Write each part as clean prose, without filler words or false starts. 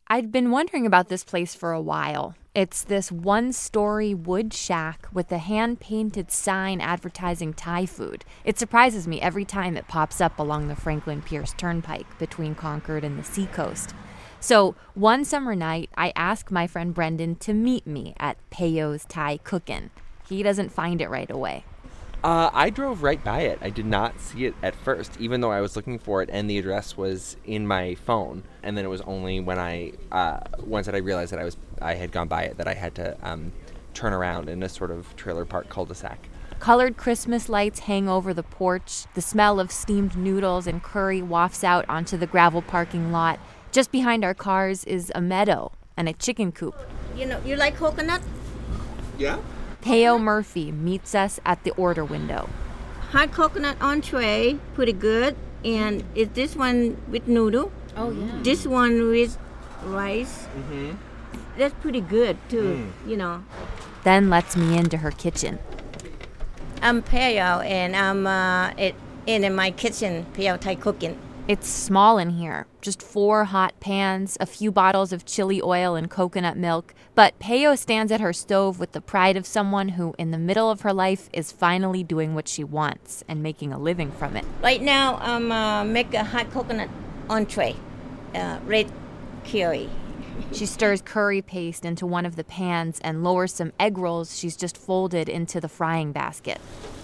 I'd been wondering about this place for a while. It's this one-story wood shack with a hand-painted sign advertising Thai food. It surprises me every time it pops up along the Franklin Pierce Turnpike between Concord and the seacoast. So one summer night, I asked my friend Brendan to meet me at Peyo's Thai Cookin'. He doesn't find it right away. I drove right by it. I did not see it at first, even though I was looking for it and the address was in my phone. And then it was only when once that I realized that I had gone by it that I had to turn around in a sort of trailer park cul-de-sac. Colored Christmas lights hang over the porch. The smell of steamed noodles and curry wafts out onto the gravel parking lot. Just behind our cars is a meadow and a chicken coop. You like coconut? Yeah? Peyo Murphy meets us at the order window. Hot coconut entree, pretty good. And is this one with noodle? Oh, yeah. This one with rice. Mm-hmm. That's pretty good, too, Then lets me into her kitchen. I'm Peyo, and I'm in my kitchen, Peyo Thai Cooking. It's small in here, just 4 hot pans, a few bottles of chili oil and coconut milk. But Peyo stands at her stove with the pride of someone who, in the middle of her life, is finally doing what she wants and making a living from it. Right now, I'm make a hot coconut entree, red curry. She stirs curry paste into one of the pans and lowers some egg rolls she's just folded into the frying basket.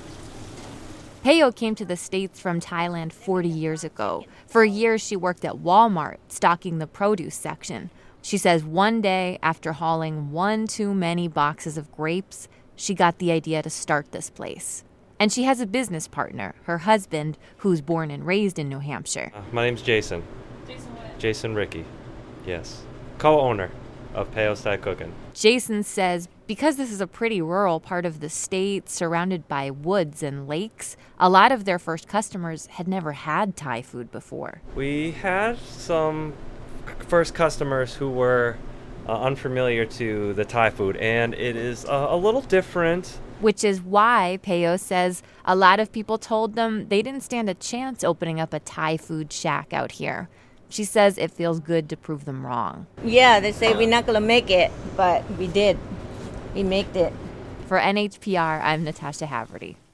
Peyo came to the States from Thailand 40 years ago. For years, she worked at Walmart, stocking the produce section. She says one day, after hauling one too many boxes of grapes, she got the idea to start this place. And she has a business partner, her husband, who's born and raised in New Hampshire. My name's Jason. Jason what? Jason Ricky. Yes. Co-owner of Peyo's Thai Cooking. Jason says because this is a pretty rural part of the state surrounded by woods and lakes, a lot of their first customers had never had Thai food before. We had some first customers who were unfamiliar to the Thai food, and it is a little different. Which is why Peyo says a lot of people told them they didn't stand a chance opening up a Thai food shack out here. She says it feels good to prove them wrong. Yeah, they say we're not going to make it, but we did. We made it. For NHPR, I'm Natasha Haverty.